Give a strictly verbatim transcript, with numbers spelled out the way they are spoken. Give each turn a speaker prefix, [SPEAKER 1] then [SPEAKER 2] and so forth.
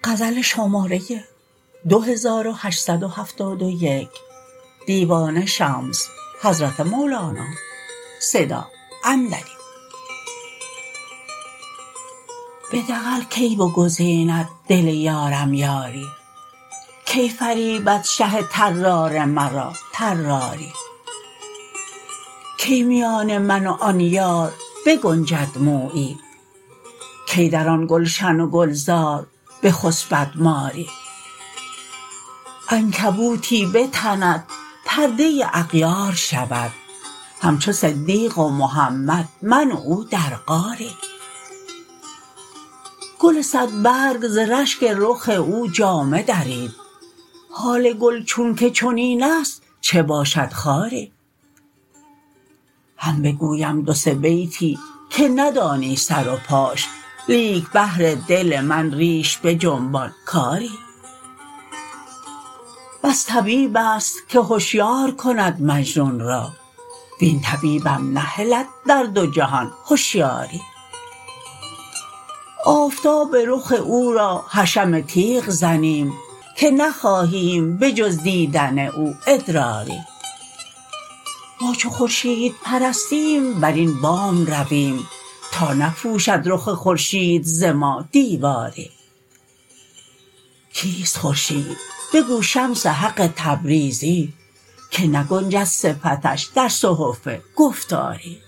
[SPEAKER 1] غزل شماره دو هزار و هشتصد و هفتاد و یک دیوان شمس حضرت مولانا صدا عندلیب. به دغل کی بگزیند دل یارم یاری، کی فریبد شه طرار مرا طراری. کی میان من و آن یار بگنجد مویی، کی در آن گلشن و گلزار بخسبد ماری. عنکبوتی بتند پرده اغیار شود، همچو صدیق و محمد من و او در غاری. گل صدبرگ ز رشک رخ او جامه درید، حال گل چونک چنین است چه باشد خاری. هم بگویم دو سه بیتی که ندانی سر و پاش، لیک بهر دل من ریش بجنبان کآری. بس طبیب است که هشیار کند مجنون را، وین طبیبم نهلد در دو جهان هشیاری. آفتاب رخ او را حشم تیغ زنیم، که نخواهیم به جز دیدن او ادراری. ما چو خورشیدپرستیم بر این بام رویم، تا نپوشد رخ خورشید ز ما دیواری. کیست خورشید بگو شمس حق تبریزی، که نگنجد صفتش در صحف گفتاری.